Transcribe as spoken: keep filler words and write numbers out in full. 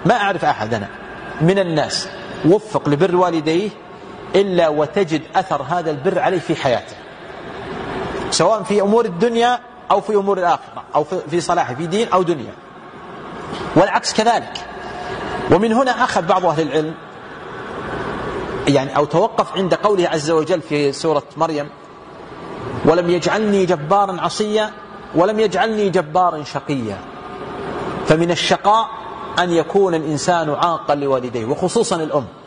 ما أعرف أحدنا من الناس وفق لبر والديه إلا وتجد أثر هذا البر عليه في حياته، سواء في أمور الدنيا أو في أمور الآخرة، أو في صلاحه في دين أو دنيا، والعكس كذلك. ومن هنا أخذ بعض أهل العلم يعني أو توقف عند قوله عز وجل في سورة مريم: ولم يجعلني جبارا عصيا ولم يجعلني جبارا شقيا. فمن الشقاء أن يكون الإنسان عاقا لوالديه، وخصوصا الأم.